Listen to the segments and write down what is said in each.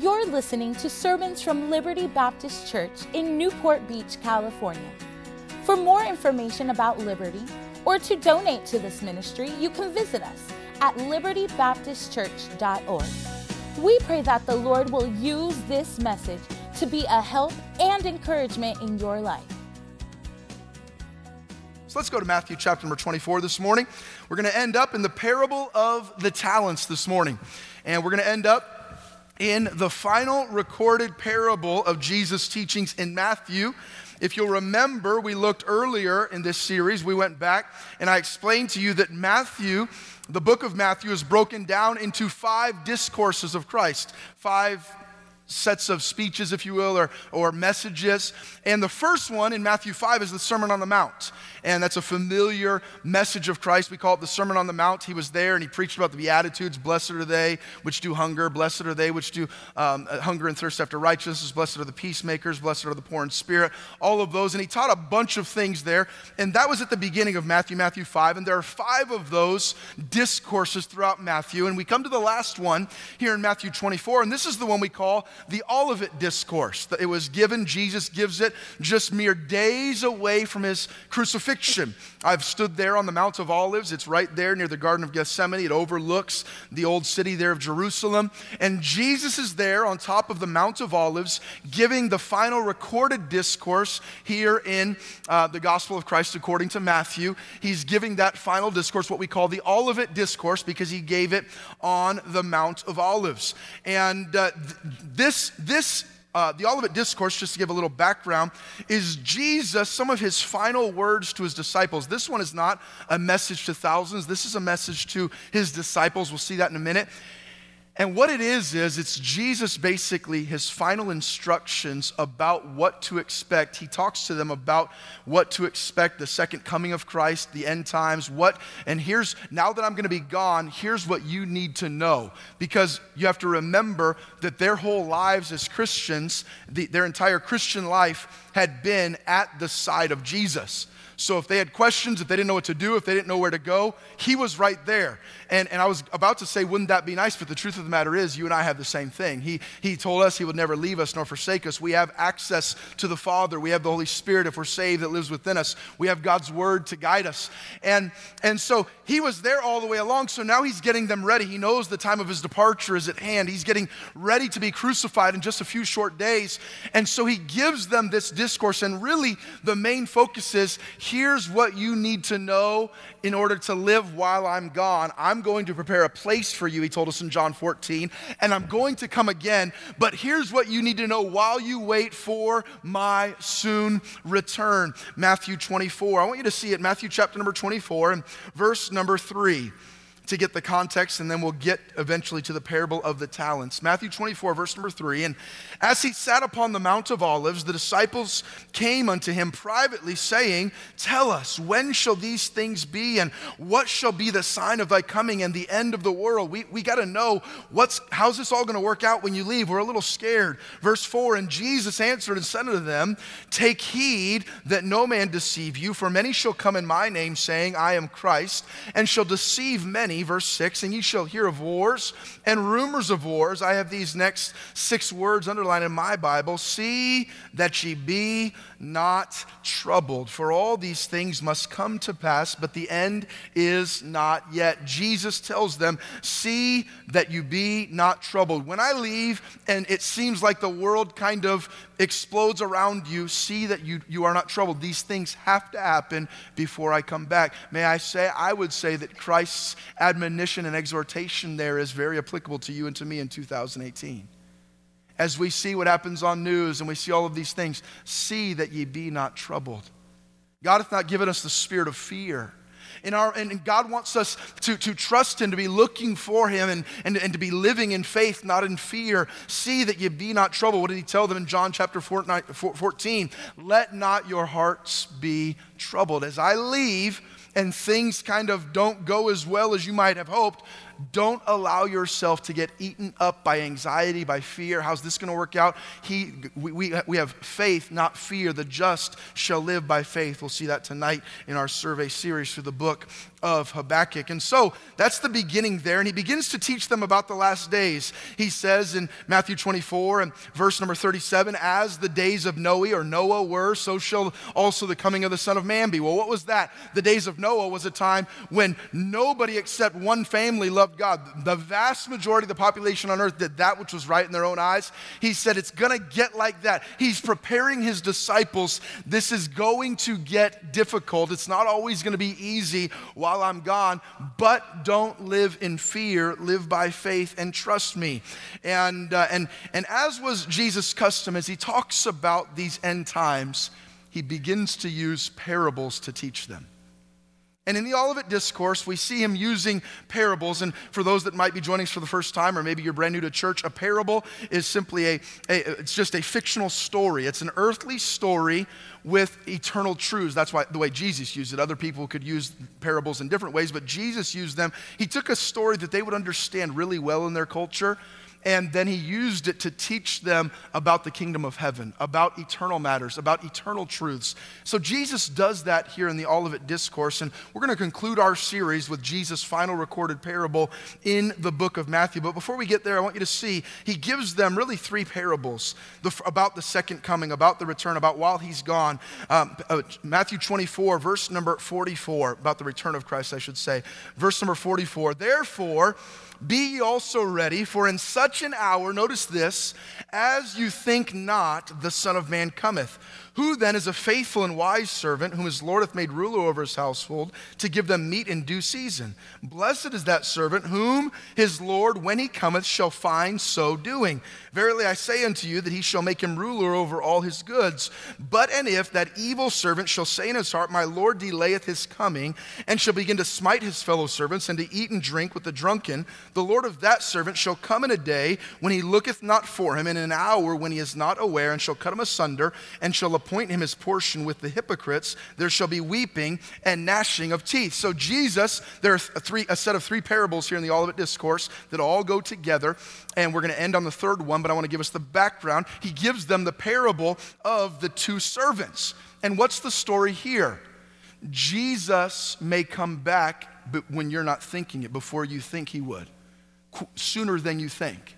You're listening to sermons from Liberty Baptist Church in Newport Beach, California. For more information about Liberty or to donate to this ministry, you can visit us at libertybaptistchurch.org. We pray that the Lord will use this message to be a help and encouragement in your life. So let's go to Matthew chapter number 24 this morning. We're going to end up in the parable of the talents this morning. And we're going to end up in the final recorded parable of Jesus' teachings in Matthew. If you'll remember, we looked earlier in this series, we went back and I explained to you that Matthew, the book of Matthew, is broken down into 5 discourses of Christ, 5 sets of speeches, if you will, or messages. And the first one in Matthew 5 is the Sermon on the Mount. And that's a familiar message of Christ. We call it the Sermon on the Mount. He was there and he preached about the Beatitudes. Blessed are they which do hunger. Blessed are they which do hunger and thirst after righteousness. Blessed are the peacemakers. Blessed are the poor in spirit. All of those. And he taught a bunch of things there. And that was at the beginning of Matthew 5. And there are 5 of those discourses throughout Matthew. And we come to the last one here in Matthew 24. And this is the one we call the Olivet Discourse. It was given, Jesus gives it just mere days away from his crucifixion. I've stood there on the Mount of Olives. It's right there near the Garden of Gethsemane. It overlooks the old city there of Jerusalem. And Jesus is there on top of the Mount of Olives giving the final recorded discourse here in the Gospel of Christ according to Matthew. He's giving that final discourse, what we call the Olivet Discourse, because he gave it on the Mount of Olives. And the Olivet Discourse, just to give a little background, is Jesus, some of his final words to his disciples. This one is not a message to thousands. This is a message to his disciples. We'll see that in a minute. And what it is it's Jesus basically, his final instructions about what to expect. He talks to them about what to expect, the second coming of Christ, the end times, now that I'm going to be gone, here's what you need to know. Because you have to remember that their whole lives as Christians, their entire Christian life had been at the side of Jesus. So if they had questions, if they didn't know what to do, if they didn't know where to go, he was right there. And I was about to say, wouldn't that be nice? But the truth of the matter is, you and I have the same thing. He told us he would never leave us nor forsake us. We have access to the Father. We have the Holy Spirit, if we're saved, that lives within us. We have God's Word to guide us. And so he was there all the way along. So now he's getting them ready. He knows the time of his departure is at hand. He's getting ready to be crucified in just a few short days. And so he gives them this discourse. And really, the main focus is, here's what you need to know in order to live while I'm gone. I'm going to prepare a place for you, he told us in John 14, and I'm going to come again, but here's what you need to know while you wait for my soon return. Matthew 24. I want you to see it, Matthew chapter number 24 and verse number 3. To get the context, and then we'll get eventually to the parable of the talents. Matthew 24, verse number 3. And as he sat upon the Mount of Olives, the disciples came unto him privately, saying, Tell us, when shall these things be, and what shall be the sign of thy coming and the end of the world? We got to know, how's this all going to work out when you leave? We're a little scared. Verse 4, And Jesus answered and said unto them, Take heed that no man deceive you, for many shall come in my name, saying, I am Christ, and shall deceive many. Verse 6, And ye shall hear of wars and rumors of wars. I have these next 6 words underlined in my Bible. See that ye be not troubled, for all these things must come to pass, but the end is not yet. Jesus tells them, see that you be not troubled. When I leave and it seems like the world kind of explodes around you, see that you are not troubled. These things have to happen before I come back. I would say that Christ's admonition and exhortation there is very applicable to you and to me in 2018. As we see what happens on news and we see all of these things, see that ye be not troubled. God hath not given us the spirit of fear. And God wants us to trust him, to be looking for him and to be living in faith, not in fear. See that ye be not troubled. What did he tell them in John chapter 14? Let not your hearts be troubled. As I leave and things kind of don't go as well as you might have hoped, don't allow yourself to get eaten up by anxiety, by fear. How's this going to work out? We have faith, not fear. The just shall live by faith. We'll see that tonight in our survey series through the book of Habakkuk. And so that's the beginning there. And he begins to teach them about the last days. He says in Matthew 24 and verse number 37, as the days of Noah were, so shall also the coming of the Son of Man be. Well, what was that? The days of Noah was a time when nobody except one family loved God. The vast majority of the population on earth did that which was right in their own eyes. He said it's going to get like that. He's preparing his disciples. This is going to get difficult. It's not always going to be easy while I'm gone, but don't live in fear. Live by faith and trust me. And as was Jesus' custom, as he talks about these end times, he begins to use parables to teach them. And in the Olivet Discourse, we see him using parables. And for those that might be joining us for the first time, or maybe you're brand new to church, a parable is simply it's just a fictional story. It's an earthly story with eternal truths. That's why the way Jesus used it. Other people could use parables in different ways, but Jesus used them. He took a story that they would understand really well in their culture, and then he used it to teach them about the kingdom of heaven, about eternal matters, about eternal truths. So Jesus does that here in the Olivet Discourse, and we're going to conclude our series with Jesus' final recorded parable in the book of Matthew. But before we get there, I want you to see, he gives them really three parables about the second coming, about the return, about while he's gone. Matthew 24, verse number 44, about the return of Christ, I should say. Verse number 44, therefore, be ye also ready, for in such an hour, notice this, as you think not, the Son of Man cometh. Who then is a faithful and wise servant, whom his Lord hath made ruler over his household, to give them meat in due season? Blessed is that servant, whom his Lord, when he cometh, shall find so doing. Verily I say unto you, that he shall make him ruler over all his goods. But and if that evil servant shall say in his heart, my Lord delayeth his coming, and shall begin to smite his fellow servants, and to eat and drink with the drunken, the Lord of that servant shall come in a day when he looketh not for him, and in an hour when he is not aware, and shall cut him asunder, and shall appoint him his portion with the hypocrites. There shall be weeping and gnashing of teeth. So Jesus, there are a set of three parables here in the Olivet Discourse that all go together, and we're going to end on the third one, but I want to give us the background. He gives them the parable of the two servants. And what's the story here? Jesus may come back, but when you're not thinking it, before you think he would, sooner than you think.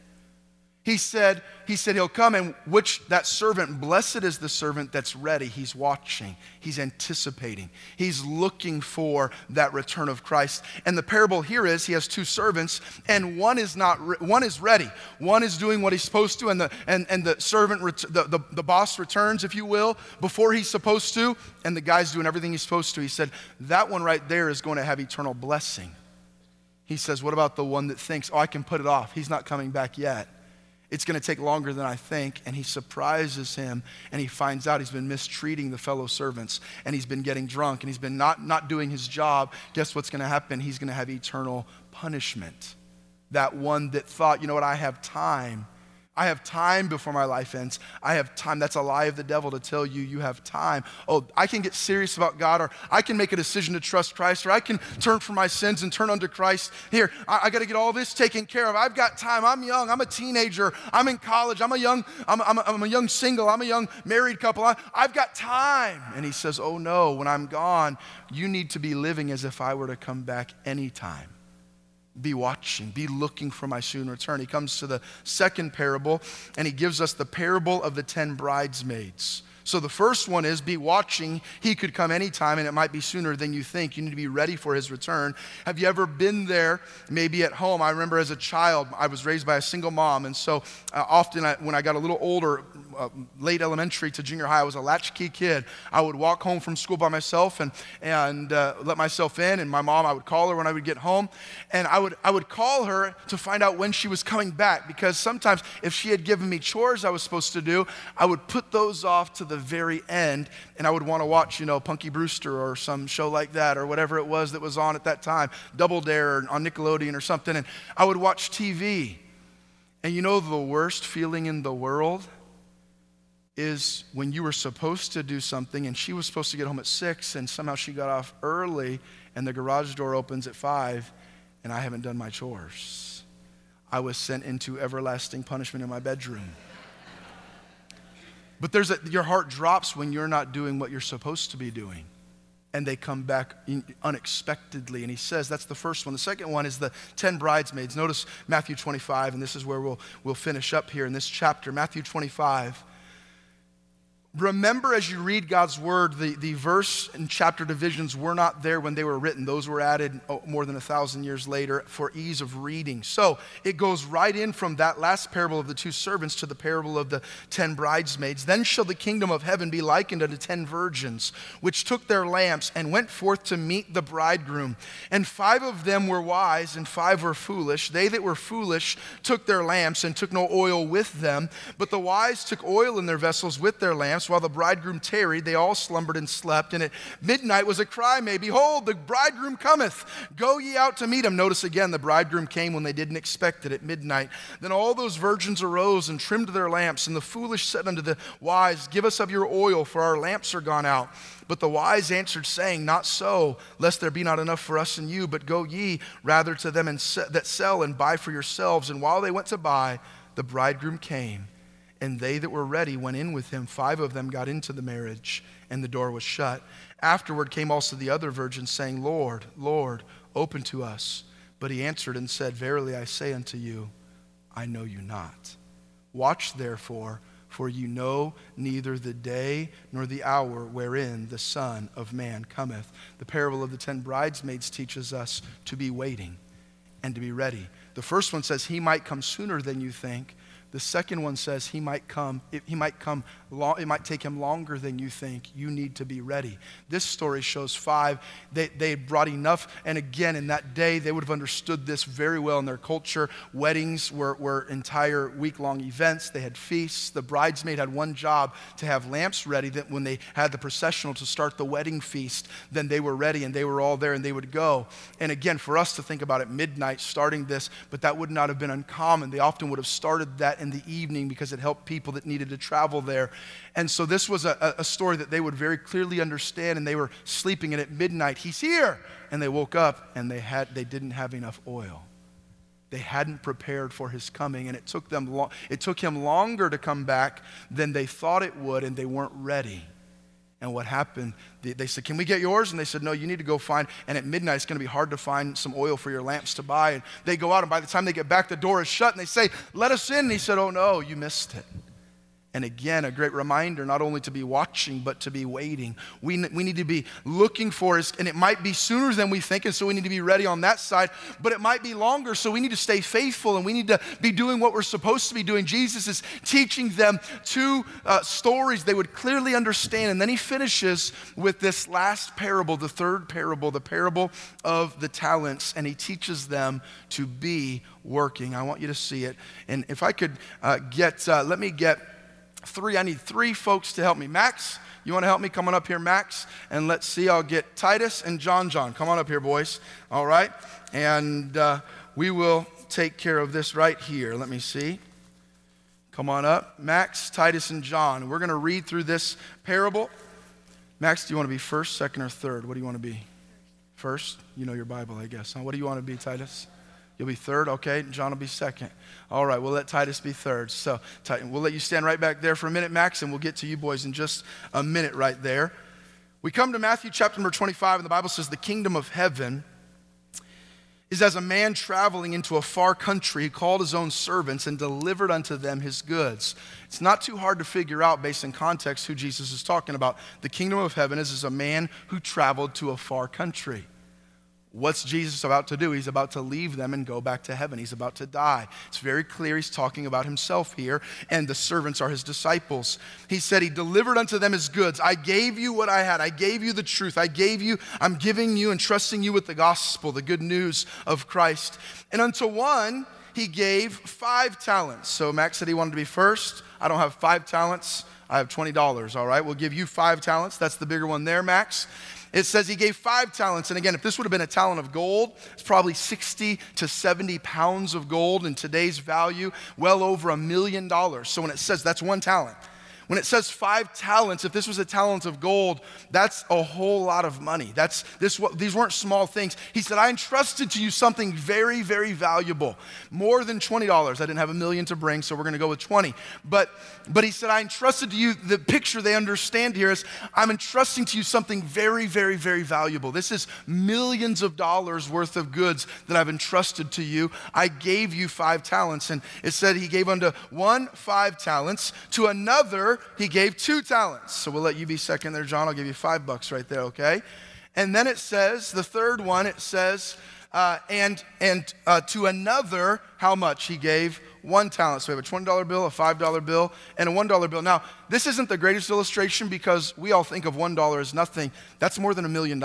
He said he'll come, and that servant, blessed is the servant that's ready. He's watching, he's anticipating, he's looking for that return of Christ. And the parable here is, he has two servants, and one is ready. One is doing what he's supposed to, and the servant, the boss returns, if you will, before he's supposed to, and the guy's doing everything he's supposed to. He said, that one right there is going to have eternal blessing. He says, what about the one that thinks, I can put it off, he's not coming back yet? It's going to take longer than I think. And he surprises him, and he finds out he's been mistreating the fellow servants, and he's been getting drunk, and he's been not doing his job. Guess what's going to happen? He's going to have eternal punishment. That one that thought, you know what, I have time before my life ends. I have time. That's a lie of the devil to tell you you have time. Oh, I can get serious about God, or I can make a decision to trust Christ, or I can turn from my sins and turn unto Christ. Here, I got to get all this taken care of. I've got time. I'm young. I'm a teenager. I'm in college. I'm a young single. I'm a young married couple. I've got time. And he says, oh no, when I'm gone, you need to be living as if I were to come back anytime. Be watching, be looking for my soon return. He comes to the second parable, and he gives us the parable of the 10 bridesmaids. So the first one is, be watching. He could come anytime, and it might be sooner than you think. You need to be ready for his return. Have you ever been there, maybe at home? I remember as a child, I was raised by a single mom, and so often when I got a little older, late elementary to junior high, I was a latchkey kid. I would walk home from school by myself and let myself in, and my mom, I would call her when I would get home, and I would call her to find out when she was coming back, because sometimes if she had given me chores I was supposed to do, I would put those off to the very end, and I would want to watch, Punky Brewster or some show like that, or whatever it was that was on at that time, Double Dare on Nickelodeon or something, and I would watch TV. And the worst feeling in the world is when you were supposed to do something, and she was supposed to get home at 6, and somehow she got off early, and the garage door opens at 5, and I haven't done my chores. I was sent into everlasting punishment in my bedroom. But your heart drops when you're not doing what you're supposed to be doing. and they come back unexpectedly. And he says that's the first one. The second one is the 10 bridesmaids. Notice Matthew 25, and this is where we'll finish up here in this chapter. Matthew 25. Remember, as you read God's word, the verse and chapter divisions were not there when they were written. Those were added more than 1,000 years later for ease of reading. So it goes right in from that last parable of the 2 servants to the parable of the 10 bridesmaids. Then shall the kingdom of heaven be likened unto 10 virgins, which took their lamps and went forth to meet the bridegroom. And 5 of them were wise, and 5 were foolish. They that were foolish took their lamps and took no oil with them. But the wise took oil in their vessels with their lamps. While the bridegroom tarried, they all slumbered and slept. And at midnight was a cry made, Behold, the bridegroom cometh. Go ye out to meet him. Notice again, the bridegroom came when they didn't expect it, at midnight. Then all those virgins arose and trimmed their lamps. And the foolish said unto the wise, Give us of your oil, for our lamps are gone out. But the wise answered, saying, Not so, lest there be not enough for us and you, but go ye rather to them that sell and buy for yourselves. And while they went to buy, the bridegroom came. And they that were ready went in with him. 5 of them got into the marriage, and the door was shut. Afterward came also the other virgins, saying, Lord, Lord, open to us. But he answered and said, Verily I say unto you, I know you not. Watch therefore, for you know neither the day nor the hour wherein the Son of Man cometh. The parable of the 10 bridesmaids teaches us to be waiting and to be ready. The first one says he might come sooner than you think. The second one says it might take him longer than you think. You need to be ready. This story shows 5. They brought enough. And again, in that day, they would have understood this very well in their culture. Weddings were entire week-long events. They had feasts. The bridesmaid had one job, to have lamps ready, that when they had the processional to start the wedding feast, then they were ready and they were all there and they would go. And again, for us to think about at midnight starting this, but that would not have been uncommon. They often would have started that in the evening because it helped people that needed to travel there. And so this was a story that they would very clearly understand, and they were sleeping, and at midnight, he's here. And they woke up and they didn't have enough oil. They hadn't prepared for his coming, and it took him longer to come back than they thought it would, and they weren't ready. And what happened, they said, Can we get yours? And they said, No, you need to go find, and at midnight it's going to be hard to find some oil for your lamps to buy. And they go out, and by the time they get back, the door is shut, and they say, Let us in. And he said, Oh no, you missed it. And again, a great reminder, not only to be watching, but to be waiting. We need to be looking for us, and it might be sooner than we think, and so we need to be ready on that side, but it might be longer, so we need to stay faithful, and we need to be doing what we're supposed to be doing. Jesus is teaching them 2 stories they would clearly understand, and then he finishes with this last parable, the third parable, the parable of the talents, and he teaches them to be working. I want you to see it, and if I could let me get 3. I need 3 folks to help me. Max, you want to help me? Come on up here, Max. And let's see, I'll get Titus and John. Come on up here, boys. All right. And we will take care of this right here. Let me see. Come on up. Max, Titus, and John. We're going to read through this parable. Max, do you want to be first, second, or third? What do you want to be? First? You know your Bible, I guess. Huh? What do you want to be, Titus? You'll be third, okay? John will be second. All right, we'll let Titus be third. So we'll let you stand right back there for a minute, Max, and we'll get to you boys in just a minute right there. We come to Matthew chapter number 25, and the Bible says the kingdom of heaven is as a man traveling into a far country. He called his own servants and delivered unto them his goods. It's not too hard to figure out based on context who Jesus is talking about. The kingdom of heaven is as a man who traveled to a far country. What's Jesus about to do? He's about to leave them and go back to heaven. He's about to die. It's very clear he's talking about himself here, and the servants are his disciples. He said he delivered unto them his goods. I gave you what I had. I gave you the truth. I'm giving you and trusting you with the gospel, the good news of Christ. And unto one, he gave 5 talents. So Max said he wanted to be first. I don't have 5 talents. I have $20, all right? We'll give you 5 talents. That's the bigger one there, Max. It says he gave 5 talents. And again, if this would have been a talent of gold, it's probably 60 to 70 pounds of gold in today's value, well over $1 million. So when it says that's 1 talent, When it says 5 talents, if this was a talent of gold, that's a whole lot of money. These weren't small things. He said, I entrusted to you something very, very valuable, more than $20. I didn't have $1 million to bring, so we're going to go with 20. But he said, I entrusted to you, the picture they understand here is, I'm entrusting to you something very, very, very valuable. This is millions of dollars worth of goods that I've entrusted to you. I gave you 5 talents. And it said he gave unto one 5 talents, to another he gave 2 talents. So we'll let you be second there, John. I'll give you $5 right there, okay? And then it says, the third one, it says, to another, how much? He gave 1 talent. So we have a $20 bill, a $5 bill, and a $1 bill. Now, this isn't the greatest illustration because we all think of $1 as nothing. That's more than $1 million.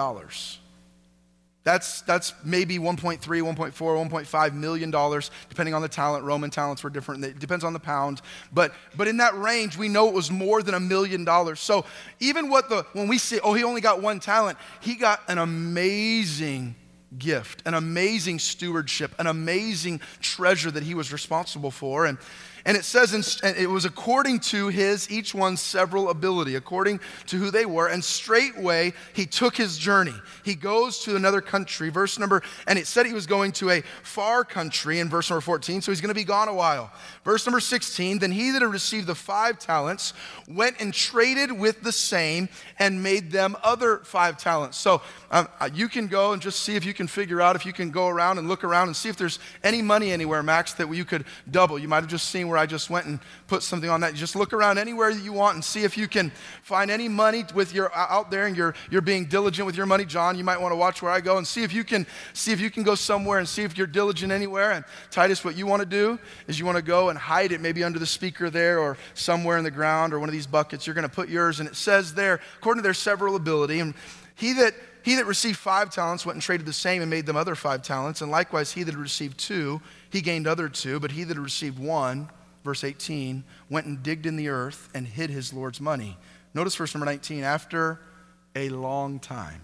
That's maybe 1.3, 1.4, 1.5 million dollars, depending on the talent. Roman talents were different. It depends on the pound. But in that range, we know it was more than $1 million. So even when we say, oh, he only got 1 talent, he got an amazing gift, an amazing stewardship, an amazing treasure that he was responsible for. And it says, and it was according to each one's several ability, according to who they were. And straightway he took his journey. He goes to another country. And it said he was going to a far country in verse number 14, so he's going to be gone a while. Verse number 16, then he that had received the 5 talents went and traded with the same and made them other 5 talents. So you can go and just see if you can figure out, if you can go around and look around and see if there's any money anywhere, Max, that you could double. You might have just seen where I just went and put something on that. You just look around anywhere that you want and see if you can find any money with your out there and you're being diligent with your money. John, you might want to watch where I go and see if you can go somewhere and see if you're diligent anywhere. And Titus, what you want to do is you want to go and hide it maybe under the speaker there or somewhere in the ground or one of these buckets. You're going to put yours, and it says there, according to their several ability, and he that received 5 talents went and traded the same and made them other 5 talents. And likewise, he that had received 2, he gained other 2. But he that had received 1, verse 18, went and digged in the earth and hid his Lord's money. Notice verse number 19, after a long time,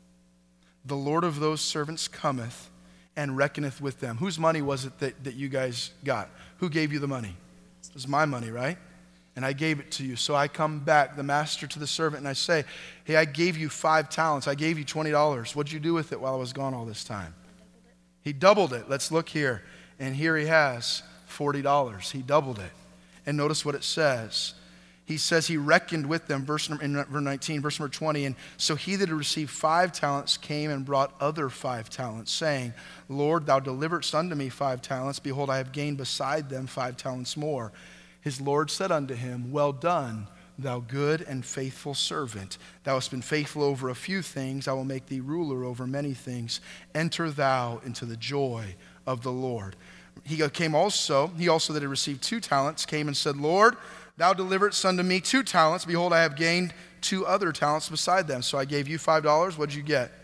the Lord of those servants cometh and reckoneth with them. Whose money was it that you guys got? Who gave you the money? It was my money, right? And I gave it to you. So I come back, the master to the servant, and I say, hey, I gave you 5 talents. I gave you $20. What'd you do with it while I was gone all this time? He doubled it. Let's look here. And here he has $40. He doubled it. And notice what it says. He says he reckoned with them, verse number 19, verse number 20. And so he that had received 5 talents came and brought other 5 talents, saying, Lord, thou deliveredst unto me 5 talents. Behold, I have gained beside them 5 talents more. His Lord said unto him, well done, thou good and faithful servant. Thou hast been faithful over a few things. I will make thee ruler over many things. Enter thou into the joy of the Lord. He also that had received 2 talents came and said, Lord, thou deliveredst unto me 2 talents. Behold, I have gained 2 other talents beside them. So I gave you $5. What did you get?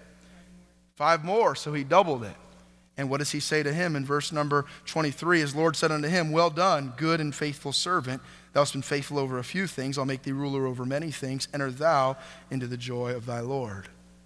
5 more. So he doubled it. And what does he say to him in verse number 23? His Lord said unto him, well done, good and faithful servant. Thou hast been faithful over a few things. I'll make thee ruler over many things. Enter thou into the joy of thy Lord.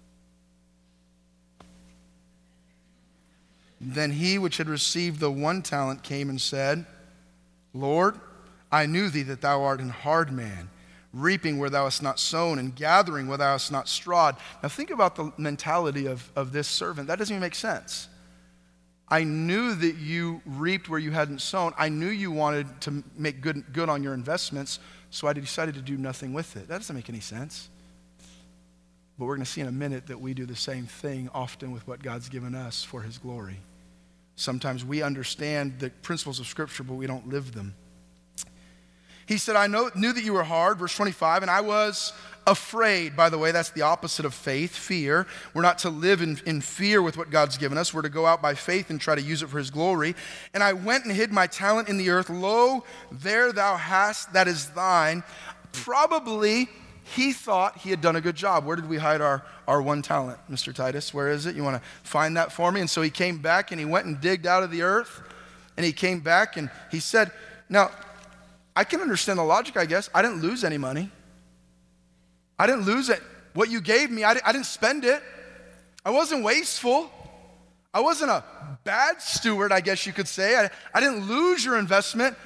Then he which had received the 1 talent came and said, Lord, I knew thee that thou art an hard man, reaping where thou hast not sown and gathering where thou hast not strawed. Now think about the mentality of this servant. That doesn't even make sense. I knew that you reaped where you hadn't sown. I knew you wanted to make good on your investments, so I decided to do nothing with it. That doesn't make any sense. But we're going to see in a minute that we do the same thing often with what God's given us for his glory. Sometimes we understand the principles of Scripture, but we don't live them. He said, I knew that you were hard, verse 25, and I was afraid. By the way, that's the opposite of faith, fear. We're not to live in fear with what God's given us. We're to go out by faith and try to use it for his glory. And I went and hid my talent in the earth. Lo, there thou hast, that is thine. Probably he thought he had done a good job. Where did we hide our 1 talent, Mr. Titus? Where is it? You want to find that for me? And so he came back and he went and digged out of the earth. And he came back and he said, now, I can understand the logic, I guess. I didn't lose any money. I didn't lose it. What you gave me, I didn't spend it. I wasn't wasteful. I wasn't a bad steward, I guess you could say. I didn't lose your investment.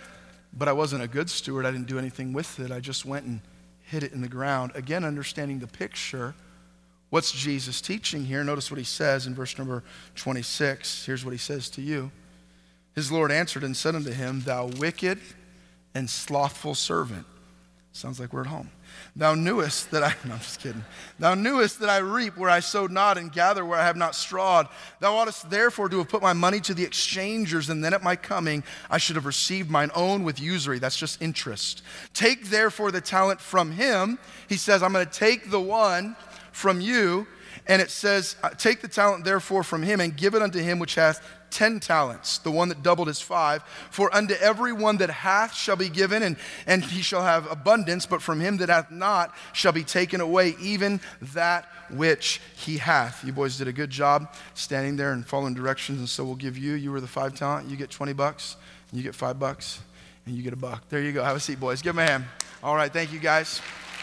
but I wasn't a good steward. I didn't do anything with it. I just went and hid it in the ground. Again, understanding the picture. What's Jesus teaching here? Notice what he says in verse number 26. Here's what he says to you. His Lord answered and said unto him, Thou wicked and slothful servant. Sounds like we're at home. Thou knewest that no, I'm just kidding. Thou knewest that I reap where I sowed not and gather where I have not strawed. Thou oughtest therefore to have put my money to the exchangers, and then at my coming I should have received mine own with usury. That's just interest. Take therefore the talent from him. He says, I'm going to take the one from you. And it says, take the talent therefore from him and give it unto him which hath 10 talents, the one that doubled his 5. For unto every one that hath shall be given, and he shall have abundance, but from him that hath not shall be taken away even that which he hath. You boys did a good job standing there and following directions, and so we'll give you were the 5 talent, you get $20, and you get $5, and you get $1. There you go. Have a seat, boys. Give them a hand. All right, thank you, guys.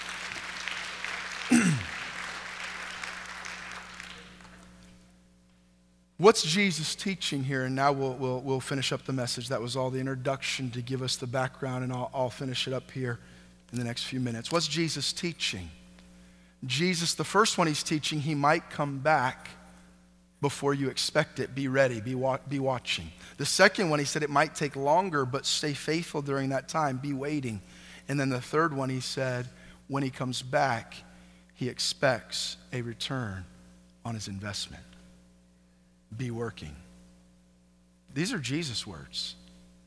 What's Jesus teaching here? And now we'll finish up the message. That was all the introduction to give us the background, and I'll finish it up here in the next few minutes. What's Jesus teaching? Jesus, the first one he's teaching, he might come back before you expect it. Be ready, be watching. The second one, he said it might take longer, but stay faithful during that time. Be waiting. And then the third one, he said, when he comes back, he expects a return on his investment. Be working. These are Jesus' words.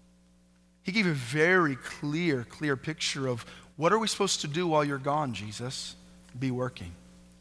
He gave a very clear picture of what are we supposed to do while you're gone, Jesus? Be working.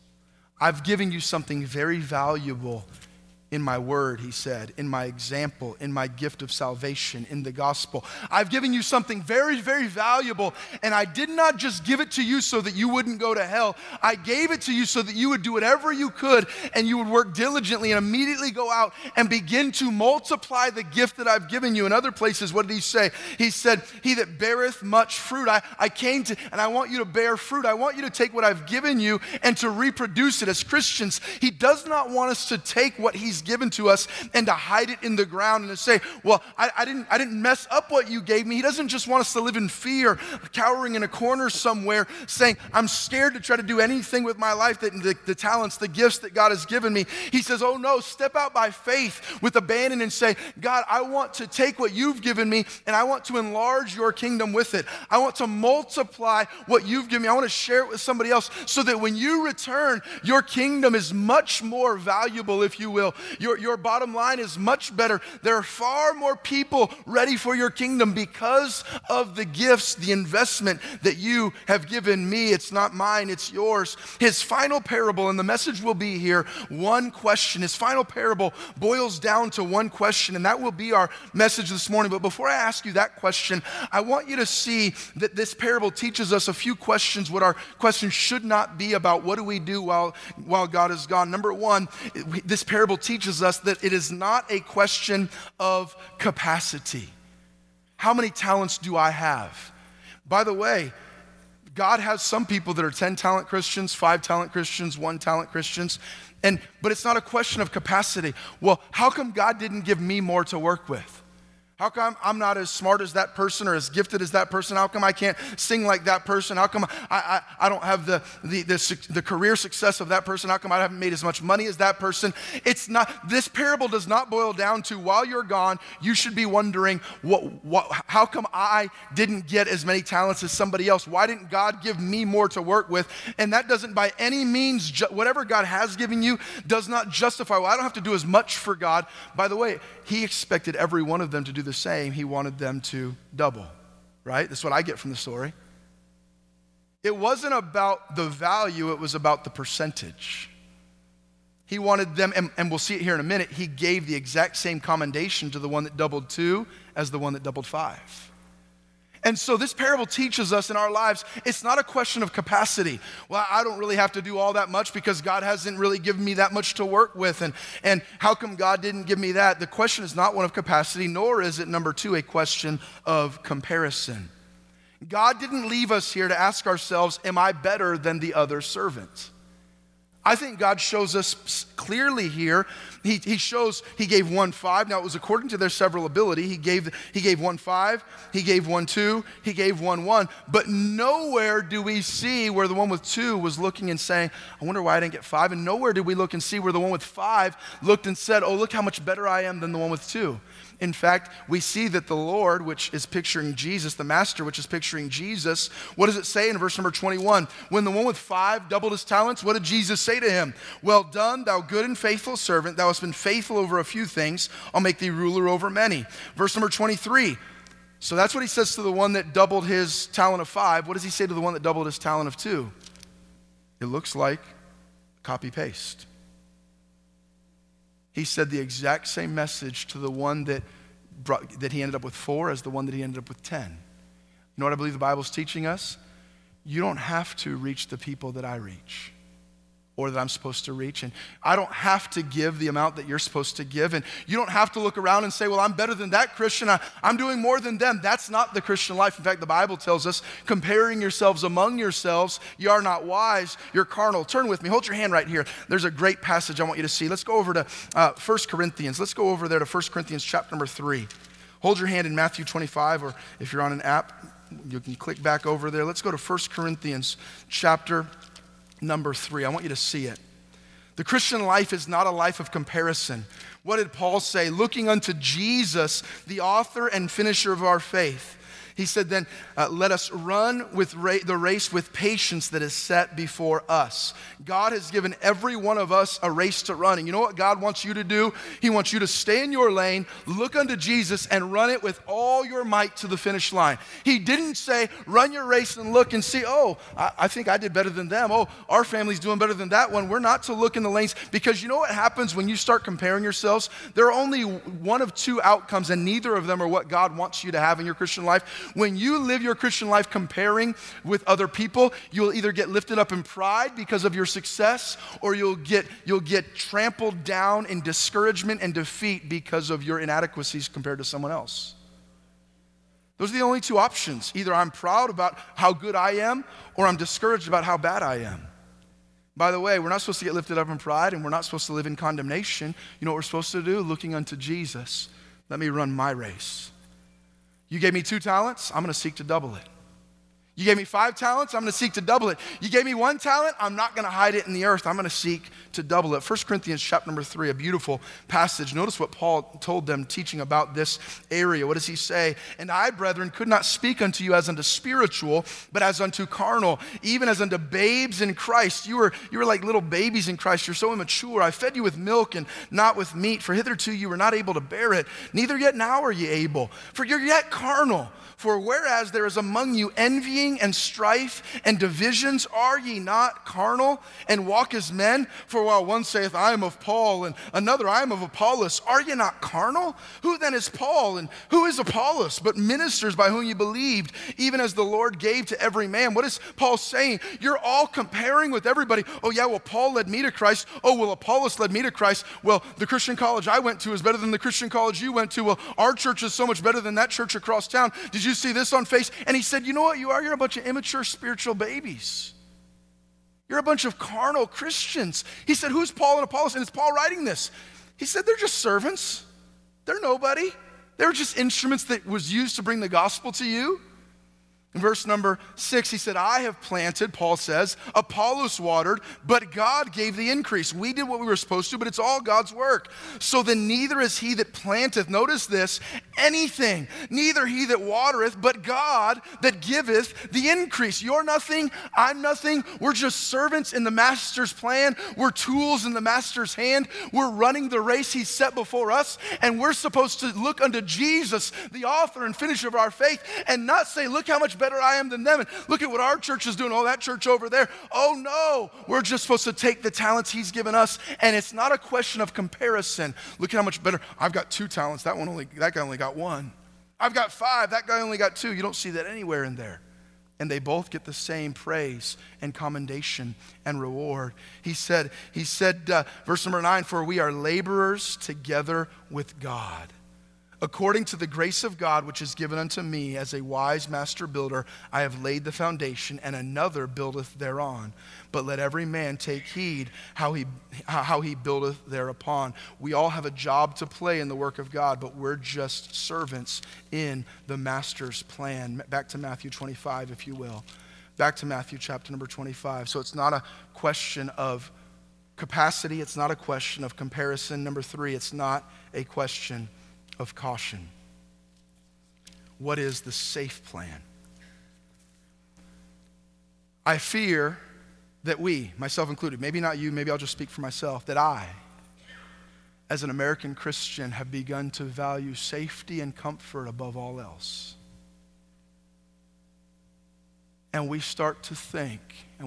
I've given you something very valuable in my word, he said, in my example, in my gift of salvation, in the gospel. I've given you something very, very valuable, and I did not just give it to you so that you wouldn't go to hell. I gave it to you so that you would do whatever you could, and you would work diligently and immediately go out and begin to multiply the gift that I've given you. In other places, what did he say? He said, he that beareth much fruit. I came to, and I want you to bear fruit. I want you to take what I've given you and to reproduce it. As Christians, he does not want us to take what he's given to us and to hide it in the ground and to say, well, I didn't mess up what you gave me. He doesn't just want us to live in fear, cowering in a corner somewhere, saying, I'm scared to try to do anything with my life, that the talents, the gifts that God has given me. He says, oh no, step out by faith with abandon and say, God, I want to take what you've given me and I want to enlarge your kingdom with it. I want to multiply what you've given me. I want to share it with somebody else so that when you return, your kingdom is much more valuable, if you will. Your bottom line is much better. There are far more people ready for your kingdom because of the gifts, the investment that you have given me. It's not mine, it's yours. His final parable, and the message will be here, one question. His final parable boils down to one question, and that will be our message this morning. But before I ask you that question, I want you to see that this parable teaches us a few questions, what our questions should not be about what do we do while God is gone. Number one, this parable teaches us that it is not a question of capacity. How many talents do I have? By the way, God has some people that are 10 talent Christians, 5 talent Christians, 1 talent Christians, but it's not a question of capacity. Well, how come God didn't give me more to work with? How come I'm not as smart as that person or as gifted as that person? How come I can't sing like that person? How come I don't have the career success of that person? How come I haven't made as much money as that person? It's not. This parable does not boil down to while you're gone, you should be wondering, how come I didn't get as many talents as somebody else? Why didn't God give me more to work with? And that doesn't by any means, whatever God has given you does not justify, well, I don't have to do as much for God. By the way, he expected every one of them to do the same. He wanted them to double, right? That's what I get from the story. It wasn't about the value, it was about the percentage. He wanted them, and we'll see it here in a minute, he gave the exact same commendation to the one that doubled 2 as the one that doubled 5. And so this parable teaches us in our lives, it's not a question of capacity. Well, I don't really have to do all that much because God hasn't really given me that much to work with. And how come God didn't give me that? The question is not one of capacity, nor is it, number 2, a question of comparison. God didn't leave us here to ask ourselves, am I better than the other servant? I think God shows us clearly here. He shows he gave one 5. Now it was according to their several ability. He gave one 5, he gave one 2, he gave one 1. But nowhere do we see where the one with 2 was looking and saying, I wonder why I didn't get 5. And nowhere did we look and see where the one with 5 looked and said, oh, look how much better I am than the one with 2. In fact, we see that the Lord, which is picturing Jesus, the Master, which is picturing Jesus, what does it say in verse number 21? When the one with 5 doubled his talents, what did Jesus say to him? Well done, thou good and faithful servant. Thou hast been faithful over a few things. I'll make thee ruler over many. Verse number 23. So that's what he says to the one that doubled his talent of 5. What does he say to the one that doubled his talent of 2? It looks like copy-paste. He said the exact same message to the one that he ended up with 4 as the one that he ended up with 10. You know what I believe the Bible's teaching us? You don't have to reach the people that I reach or that I'm supposed to reach. And I don't have to give the amount that you're supposed to give. And you don't have to look around and say, well, I'm better than that Christian. I'm doing more than them. That's not the Christian life. In fact, the Bible tells us, comparing yourselves among yourselves, you are not wise, you're carnal. Turn with me. Hold your hand right here. There's a great passage I want you to see. Let's go over to 1 Corinthians. Let's go over there to 1 Corinthians chapter number 3. Hold your hand in Matthew 25, or if you're on an app, you can click back over there. Let's go to 1 Corinthians chapter number 3. I want you to see it. The Christian life is not a life of comparison. What did Paul say? Looking unto Jesus, the author and finisher of our faith. He said then, let us run with the race with patience that is set before us. God has given every one of us a race to run. And you know what God wants you to do? He wants you to stay in your lane, look unto Jesus, and run it with all your might to the finish line. He didn't say, run your race and look and see, oh, I think I did better than them. Oh, our family's doing better than that one. We're not to look in the lanes, because you know what happens when you start comparing yourselves? There are only one of 2 outcomes, and neither of them are what God wants you to have in your Christian life. When you live your Christian life comparing with other people, you'll either get lifted up in pride because of your success, or you'll get trampled down in discouragement and defeat because of your inadequacies compared to someone else. Those are the only 2 options. Either I'm proud about how good I am, or I'm discouraged about how bad I am. By the way, we're not supposed to get lifted up in pride, and we're not supposed to live in condemnation. You know what we're supposed to do? Looking unto Jesus. Let me run my race. You gave me 2 talents, I'm going to seek to double it. You gave me 5 talents, I'm going to seek to double it. You gave me 1 talent, I'm not going to hide it in the earth. I'm going to seek to double it. 1 Corinthians chapter number 3, a beautiful passage. Notice what Paul told them teaching about this area. What does he say? And I, brethren, could not speak unto you as unto spiritual, but as unto carnal, even as unto babes in Christ. You were like little babies in Christ. You're so immature. I fed you with milk and not with meat, for hitherto you were not able to bear it. Neither yet now are ye able, for you're yet carnal. For whereas there is among you envying and strife and divisions, are ye not carnal and walk as men? For while one saith, I am of Paul, and another, I am of Apollos, are ye not carnal? Who then is Paul, and who is Apollos, but ministers by whom ye believed, even as the Lord gave to every man? What is Paul saying? You're all comparing with everybody. Oh yeah, well, Paul led me to Christ. Oh, well, Apollos led me to Christ. Well, the Christian college I went to is better than the Christian college you went to. Well, our church is so much better than that church across town. Did you see this on Face? And he said, you know what you are? You're a bunch of immature spiritual babies. You're a bunch of carnal Christians. He said, who's Paul and Apollos? And it's Paul writing this. He said, they're just servants. They're nobody. They were just instruments that was used to bring the gospel to you. In verse number 6, he said, I have planted, Paul says, Apollos watered, but God gave the increase. We did what we were supposed to, but it's all God's work. So then neither is he that planteth, notice this, anything, neither he that watereth, but God that giveth the increase. You're nothing, I'm nothing. We're just servants in the master's plan. We're tools in the master's hand. We're running the race he set before us, and we're supposed to look unto Jesus, the author and finisher of our faith, and not say, look how much better I am than them, and look at what our church is doing, oh, that church over there. Oh no, we're just supposed to take the talents he's given us, and it's not a question of comparison. Look at how much better, I've got 2 talents, that guy only got 1. I've got 5, that guy only got 2. You don't see that anywhere in there. And they both get the same praise and commendation and reward. He said, verse number 9, for we are laborers together with God. According to the grace of God, which is given unto me as a wise master builder, I have laid the foundation, and another buildeth thereon. But let every man take heed how he buildeth thereupon. We all have a job to play in the work of God, but we're just servants in the master's plan. Back to Matthew 25, if you will. Back to Matthew chapter number 25. So it's not a question of capacity. It's not a question of comparison. Number 3, it's not a question of caution. What is the safe plan? I fear that we, myself included, maybe not you, maybe I'll just speak for myself, that I, as an American Christian, have begun to value safety and comfort above all else. And we start to think,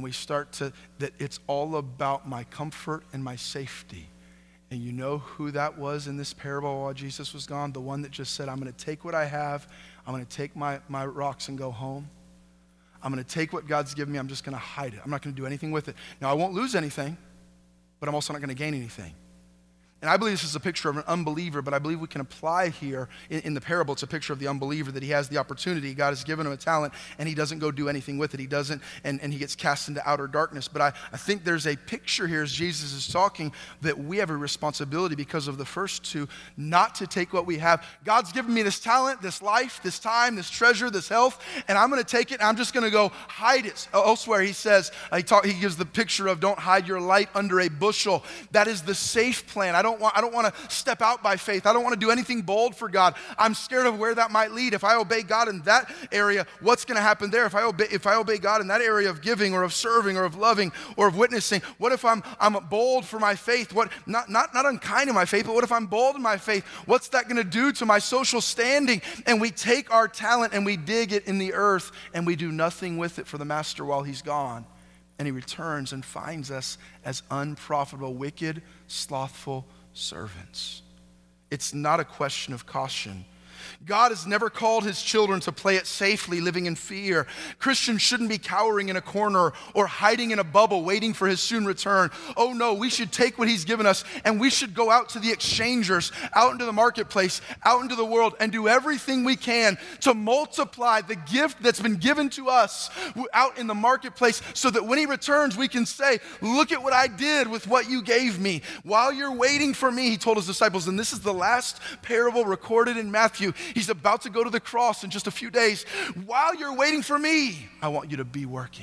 that it's all about my comfort and my safety. And you know who that was in this parable while Jesus was gone? The one that just said, I'm going to take what I have, I'm going to take my rocks and go home. I'm going to take what God's given me, I'm just going to hide it. I'm not going to do anything with it. Now, I won't lose anything, but I'm also not going to gain anything. And I believe this is a picture of an unbeliever, but I believe we can apply here in the parable. It's a picture of the unbeliever, that he has the opportunity. God has given him a talent, and he doesn't go do anything with it. He doesn't, and he gets cast into outer darkness. But I think there's a picture here as Jesus is talking that we have a responsibility because of the first two, not to take what we have. God's given me this talent, this life, this time, this treasure, this health, and I'm going to take it, and I'm just going to go hide it. Elsewhere, he says, he gives the picture of don't hide your light under a bushel. That is the safe plan. I don't want to step out by faith. I don't want to do anything bold for God. I'm scared of where that might lead. If I obey God in that area, what's going to happen there? If I obey God in that area of giving or of serving or of loving or of witnessing, what if I'm bold for my faith? What not unkind in my faith, but what if I'm bold in my faith? What's that going to do to my social standing? And we take our talent and we dig it in the earth and we do nothing with it for the master while he's gone. And he returns and finds us as unprofitable, wicked, slothful servants. It's not a question of caution. God has never called his children to play it safely, living in fear. Christians shouldn't be cowering in a corner or hiding in a bubble, waiting for his soon return. Oh no, we should take what he's given us and we should go out to the exchangers, out into the marketplace, out into the world, and do everything we can to multiply the gift that's been given to us out in the marketplace so that when he returns, we can say, look at what I did with what you gave me. While you're waiting for me, he told his disciples, and this is the last parable recorded in Matthew. He's about to go to the cross in just a few days. While you're waiting for me, I want you to be working.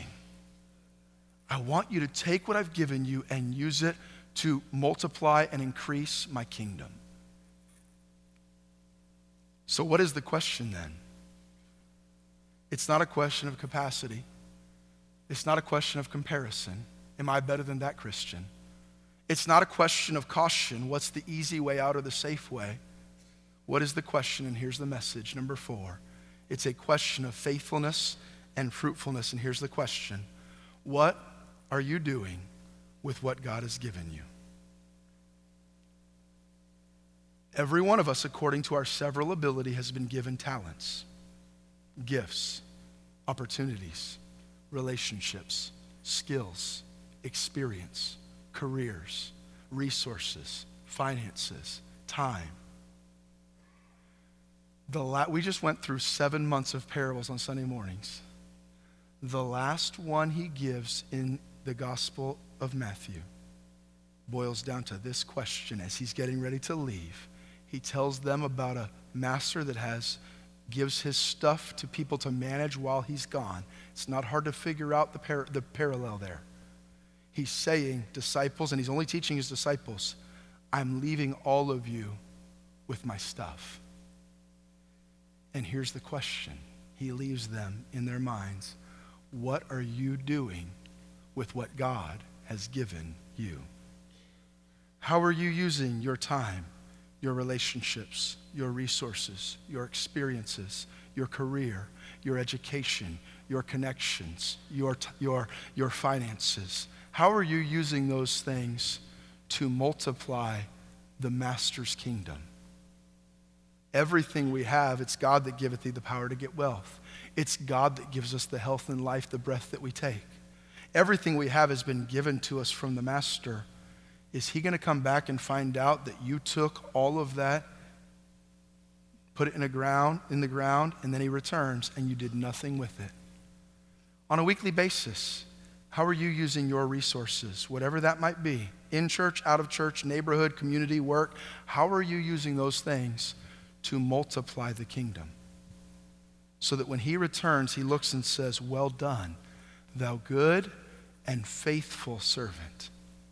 I want you to take what I've given you and use it to multiply and increase my kingdom. So what is the question then? It's not a question of capacity. It's not a question of comparison. Am I better than that Christian? It's not a question of caution. What's the easy way out or the safe way? What is the question? And here's the message. Number 4, it's a question of faithfulness and fruitfulness. And here's the question. What are you doing with what God has given you? Every one of us, according to our several ability, has been given talents, gifts, opportunities, relationships, skills, experience, careers, resources, finances, time. We just went through 7 months of parables on Sunday mornings. The last one he gives in the Gospel of Matthew boils down to this question as he's getting ready to leave. He tells them about a master that gives his stuff to people to manage while he's gone. It's not hard to figure out the parallel there. He's saying, disciples, and he's only teaching his disciples, I'm leaving all of you with my stuff. And here's the question. He leaves them in their minds. What are you doing with what God has given you? How are you using your time, your relationships, your resources, your experiences, your career, your education, your connections, your finances? How are you using those things to multiply the Master's kingdom? Everything we have, it's God that giveth thee the power to get wealth. It's God that gives us the health and life, the breath that we take. Everything we have has been given to us from the Master. Is he going to come back and find out that you took all of that put it in the ground, and then he returns, and you did nothing with it. On a weekly basis, how are you using your resources, whatever that might be, in church, out of church, neighborhood, community, work? How are you using those things to multiply the kingdom? So that when he returns, he looks and says, well done, thou good and faithful servant.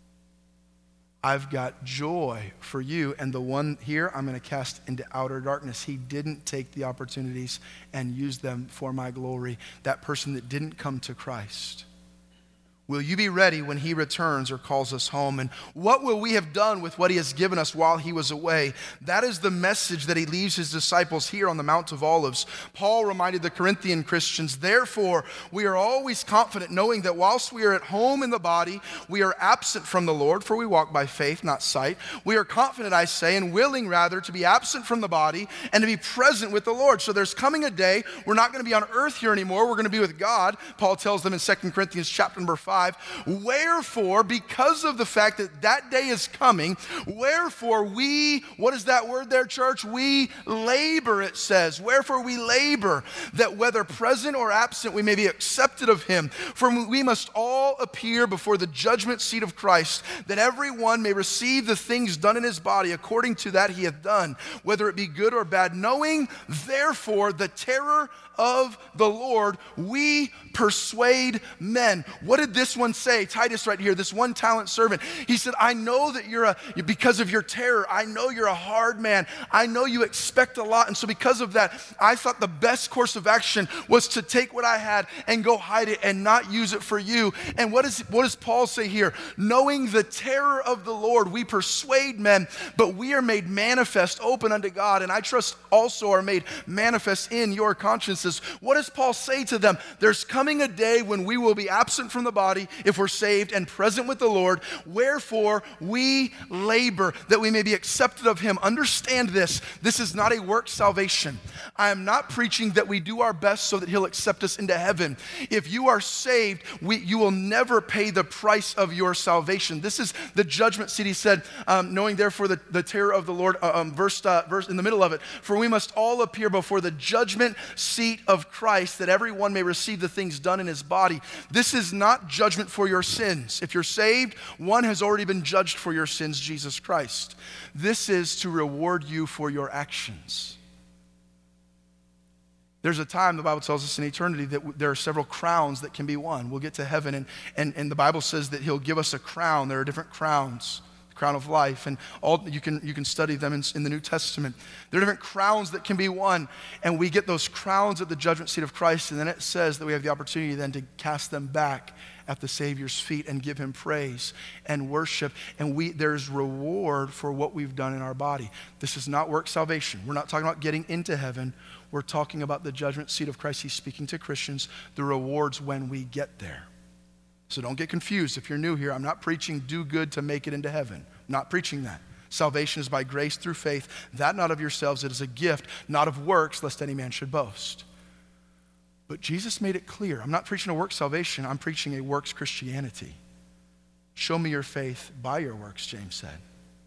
I've got joy for you, and the one here I'm going to cast into outer darkness. He didn't take the opportunities and use them for my glory. That person that didn't come to Christ. Will you be ready when he returns or calls us home? And what will we have done with what he has given us while he was away? That is the message that he leaves his disciples here on the Mount of Olives. Paul reminded the Corinthian Christians, therefore, we are always confident, knowing that whilst we are at home in the body, we are absent from the Lord, for we walk by faith, not sight. We are confident, I say, and willing rather to be absent from the body and to be present with the Lord. So there's coming a day, we're not going to be on earth here anymore, we're going to be with God. Paul tells them in 2 Corinthians chapter number 5, wherefore, because of the fact that that day is coming, wherefore we, what is that word there, church? We labor, it says. Wherefore we labor, that whether present or absent, we may be accepted of him. For we must all appear before the judgment seat of Christ, that everyone may receive the things done in his body according to that he hath done, whether it be good or bad. Knowing, therefore, the terror of the Lord, we persuade men. What did this one say? Titus right here, this one talent servant. He said, I know that because of your terror, I know you're a hard man. I know you expect a lot. And so because of that, I thought the best course of action was to take what I had and go hide it and not use it for you. And what does Paul say here? Knowing the terror of the Lord, we persuade men, but we are made manifest, open unto God. And I trust also are made manifest in your consciences. What does Paul say to them? There's coming a day when we will be absent from the body if we're saved and present with the Lord. Wherefore we labor that we may be accepted of him. Understand this. This is not a work salvation. I am not preaching that we do our best so that he'll accept us into heaven. If you are saved, you will never pay the price of your salvation. This is the judgment seat. He said, knowing therefore the terror of the Lord, verse in the middle of it, for we must all appear before the judgment seat of Christ, that everyone may receive the things done in his body. This is not judgment for your sins. If you're saved, one has already been judged for your sins, Jesus Christ. This is to reward you for your actions. There's a time, the Bible tells us in eternity, that there are several crowns that can be won. We'll get to heaven, and the Bible says that he'll give us a crown. There are different crowns. Crown of life, and all you can study them in the New Testament. There are different crowns that can be won, and we get those crowns at the judgment seat of Christ, and then it says that we have the opportunity then to cast them back at the Savior's feet and give him praise and worship, and there's reward for what we've done in our body. This is not work salvation. We're not talking about getting into heaven. We're talking about the judgment seat of Christ. He's speaking to Christians, the rewards when we get there. So don't get confused. If you're new here, I'm not preaching do good to make it into heaven. I'm not preaching that. Salvation is by grace through faith, that not of yourselves. It is a gift, not of works, lest any man should boast. But Jesus made it clear. I'm not preaching a work salvation. I'm preaching a works Christianity. Show me your faith by your works, James said.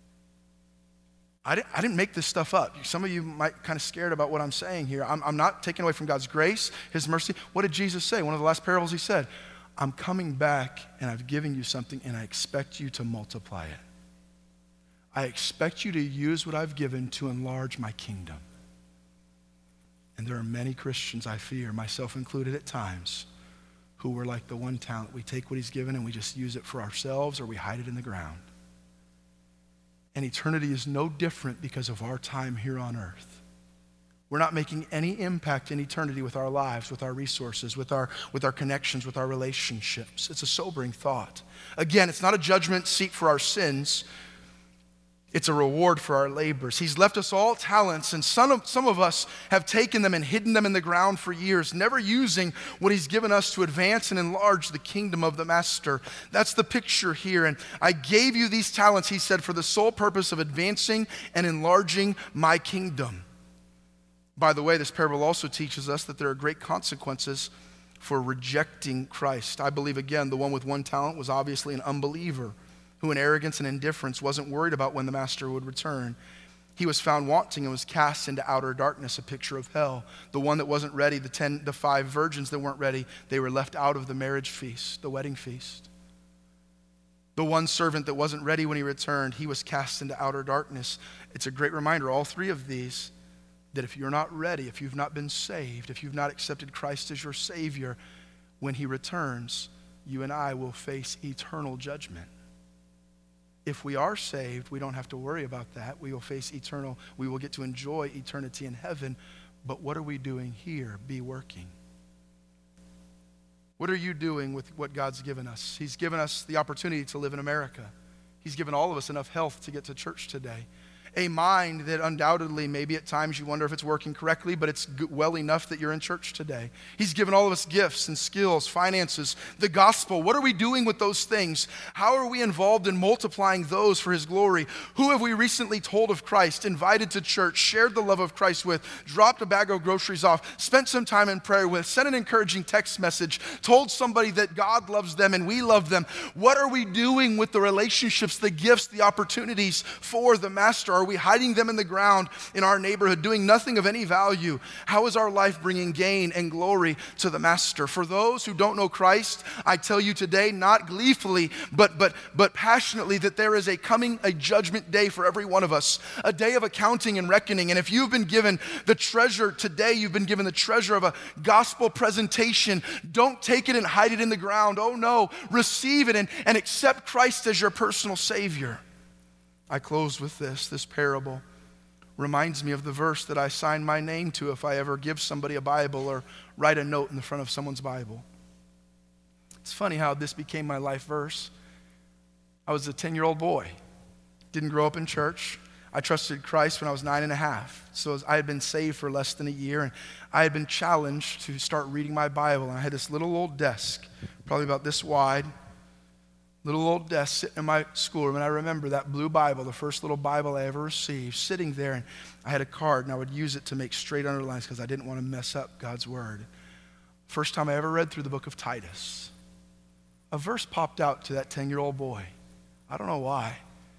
I didn't make this stuff up. Some of you might kind of scared about what I'm saying here. I'm not taking away from God's grace, his mercy. What did Jesus say? One of the last parables he said, I'm coming back and I've given you something and I expect you to multiply it. I expect you to use what I've given to enlarge my kingdom. And there are many Christians, I fear, myself included at times, who were like the one talent. We take what he's given and we just use it for ourselves or we hide it in the ground. And eternity is no different because of our time here on earth. We're not making any impact in eternity with our lives, with our resources, with our connections, with our relationships. It's a sobering thought. Again, it's not a judgment seat for our sins. It's a reward for our labors. He's left us all talents, and some of us have taken them and hidden them in the ground for years, never using what he's given us to advance and enlarge the kingdom of the Master. That's the picture here. And I gave you these talents, he said, for the sole purpose of advancing and enlarging my kingdom. By the way, this parable also teaches us that there are great consequences for rejecting Christ. I believe, again, the one with one talent was obviously an unbeliever who in arrogance and indifference wasn't worried about when the master would return. He was found wanting and was cast into outer darkness, a picture of hell. The one that wasn't ready, the 5 virgins that weren't ready, they were left out of the marriage feast, the wedding feast. The one servant that wasn't ready when he returned, he was cast into outer darkness. It's a great reminder, all 3 of these, that if you're not ready, if you've not been saved, if you've not accepted Christ as your Savior, when he returns, you and I will face eternal judgment. If we are saved, we don't have to worry about that. We will get to enjoy eternity in heaven. But what are we doing here? Be working. What are you doing with what God's given us? He's given us the opportunity to live in America. He's given all of us enough health to get to church today. A mind that undoubtedly, maybe at times you wonder if it's working correctly, but it's well enough that you're in church today. He's given all of us gifts and skills, finances, the gospel. What are we doing with those things? How are we involved in multiplying those for his glory? Who have we recently told of Christ, invited to church, shared the love of Christ with, dropped a bag of groceries off, spent some time in prayer with, sent an encouraging text message, told somebody that God loves them and we love them? What are we doing with the relationships, the gifts, the opportunities for the Master? Are we hiding them in the ground in our neighborhood, doing nothing of any value? How is our life bringing gain and glory to the Master? For those who don't know Christ, I tell you today, not gleefully, but passionately, that there is a judgment day for every one of us, a day of accounting and reckoning. And if you've been given the treasure today, you've been given the treasure of a gospel presentation, don't take it and hide it in the ground. Oh no, receive it and accept Christ as your personal Savior. I close with this. This parable reminds me of the verse that I sign my name to if I ever give somebody a Bible or write a note in the front of someone's Bible. It's funny how this became my life verse. I was a 10-year-old boy. Didn't grow up in church. I trusted Christ when I was 9.5. So I had been saved for less than a year, and I had been challenged to start reading my Bible. And I had this little old desk, probably about this wide, little old desk sitting in my schoolroom, and I remember that blue Bible, the first little Bible I ever received, sitting there, and I had a card, and I would use it to make straight underlines because I didn't want to mess up God's Word. First time I ever read through the book of Titus. A verse popped out to that 10-year-old boy. I don't know why.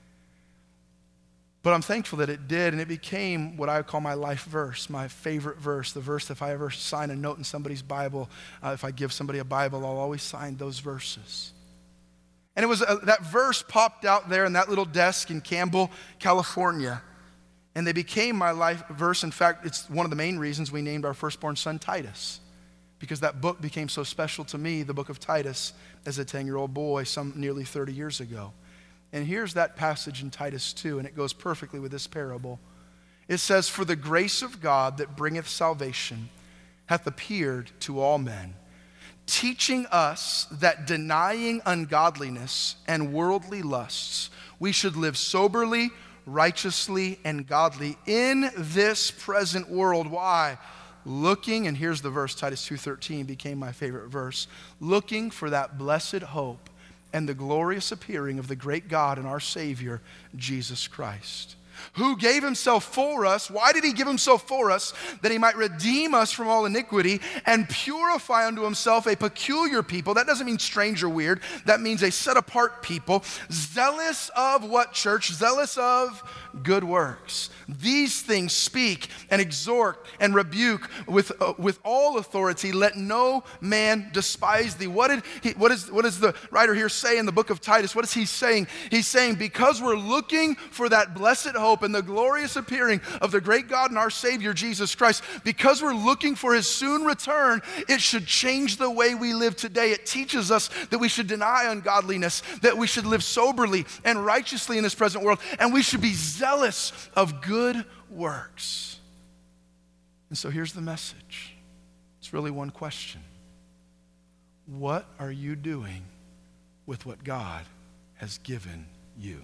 But I'm thankful that it did, and it became what I call my life verse, my favorite verse, the verse if I ever sign a note in somebody's Bible, if I give somebody a Bible, I'll always sign those verses. And it was that verse popped out there in that little desk in Campbell, California. And they became my life verse. In fact, it's one of the main reasons we named our firstborn son Titus, because that book became so special to me, the book of Titus, as a 10-year-old boy some nearly 30 years ago. And here's that passage in Titus 2, and it goes perfectly with this parable. It says, "For the grace of God that bringeth salvation hath appeared to all men, teaching us that denying ungodliness and worldly lusts, we should live soberly, righteously, and godly in this present world." Why? Looking, and here's the verse, Titus 2:13 became my favorite verse, looking for that blessed hope and the glorious appearing of the great God and our Savior, Jesus Christ, who gave himself for us. Why did he give himself for us? That he might redeem us from all iniquity and purify unto himself a peculiar people. That doesn't mean strange or weird. That means a set apart people. Zealous of what, church? Zealous of good works. These things speak and exhort and rebuke with all authority. Let no man despise thee. What does the writer here say in the book of Titus? What is he saying? He's saying because we're looking for that blessed hope and the glorious appearing of the great God and our Savior, Jesus Christ, because we're looking for his soon return, it should change the way we live today. It teaches us that we should deny ungodliness, that we should live soberly and righteously in this present world, and we should be zealous of good works. And so here's the message. It's really one question. What are you doing with what God has given you?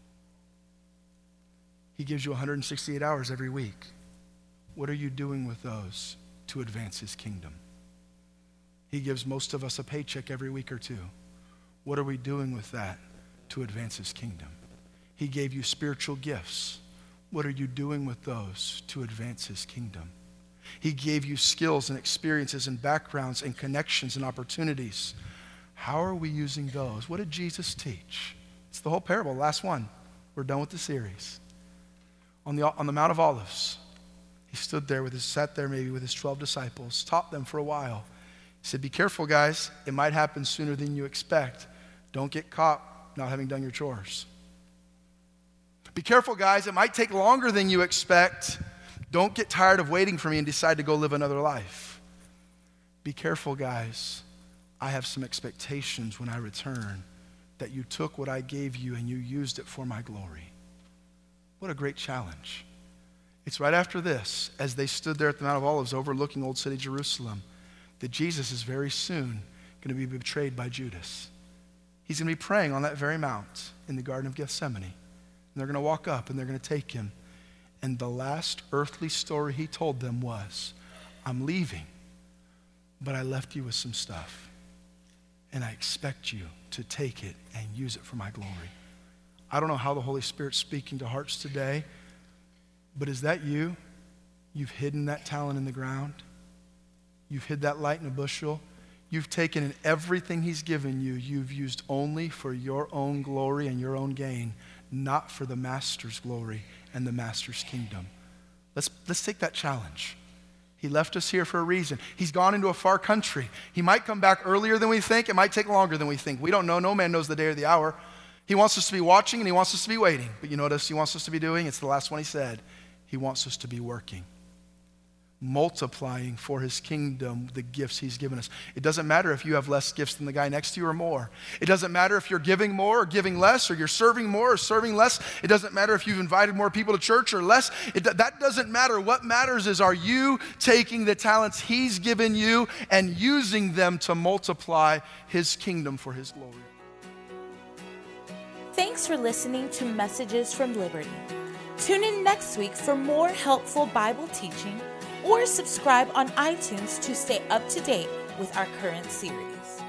He gives you 168 hours every week. What are you doing with those to advance his kingdom? He gives most of us a paycheck every week or two. What are we doing with that to advance his kingdom? He gave you spiritual gifts. What are you doing with those to advance his kingdom? He gave you skills and experiences and backgrounds and connections and opportunities. How are we using those? What did Jesus teach? It's the whole parable, last one. We're done with the series. on the Mount of Olives. He sat there maybe with his 12 disciples, taught them for a while. He said, be careful, guys. It might happen sooner than you expect. Don't get caught not having done your chores. Be careful, guys. It might take longer than you expect. Don't get tired of waiting for me and decide to go live another life. Be careful, guys. I have some expectations when I return that you took what I gave you and you used it for my glory. What a great challenge. It's right after this, as they stood there at the Mount of Olives overlooking Old City Jerusalem, that Jesus is very soon going to be betrayed by Judas. He's going to be praying on that very mount in the Garden of Gethsemane. And they're going to walk up and they're going to take him. And the last earthly story he told them was, I'm leaving, but I left you with some stuff. And I expect you to take it and use it for my glory. I don't know how the Holy Spirit's speaking to hearts today, but is that you? You've hidden that talent in the ground. You've hid that light in a bushel. You've taken in everything he's given you. You've used only for your own glory and your own gain, not for the Master's glory and the Master's kingdom. Let's take that challenge. He left us here for a reason. He's gone into a far country. He might come back earlier than we think. It might take longer than we think. We don't know. No man knows the day or the hour. He wants us to be watching and he wants us to be waiting. But you know what else he wants us to be doing? It's the last one he said. He wants us to be working, multiplying for his kingdom the gifts he's given us. It doesn't matter if you have less gifts than the guy next to you or more. It doesn't matter if you're giving more or giving less, or you're serving more or serving less. It doesn't matter if you've invited more people to church or less. That doesn't matter. What matters is, are you taking the talents he's given you and using them to multiply his kingdom for his glory? Thanks for listening to Messages from Liberty. Tune in next week for more helpful Bible teaching, or subscribe on iTunes to stay up to date with our current series.